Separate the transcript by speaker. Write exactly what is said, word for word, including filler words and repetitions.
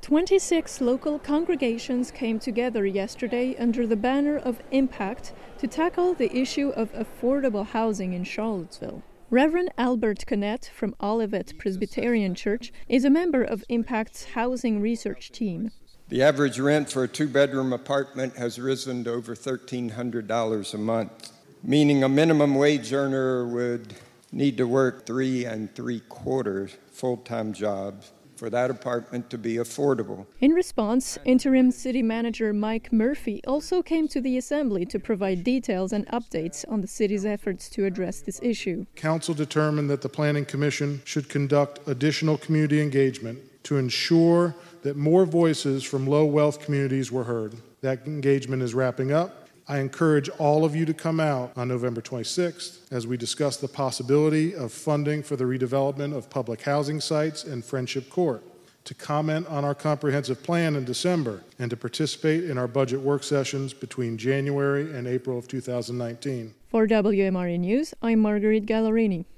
Speaker 1: twenty-six local congregations came together yesterday under the banner of Impact to tackle the issue of affordable housing in Charlottesville. Reverend Albert Connett from Olivet Presbyterian Church is a member of Impact's housing research team.
Speaker 2: The average rent for a two-bedroom apartment has risen to over thirteen hundred dollars a month, meaning a minimum wage earner would need to work three and three-quarters full-time jobs for that apartment to be affordable.
Speaker 1: In response, interim city manager Mike Murphy also came to the assembly to provide details and updates on the city's efforts to address this issue.
Speaker 3: Council determined that the Planning Commission should conduct additional community engagement to ensure that more voices from low-wealth communities were heard. That engagement is wrapping up. I encourage all of you to come out on November twenty-sixth as we discuss the possibility of funding for the redevelopment of public housing sites in Friendship Court, to comment on our comprehensive plan in December, and to participate in our budget work sessions between January and April of two thousand nineteen.
Speaker 1: For W M R E News, I'm Marguerite Gallerini.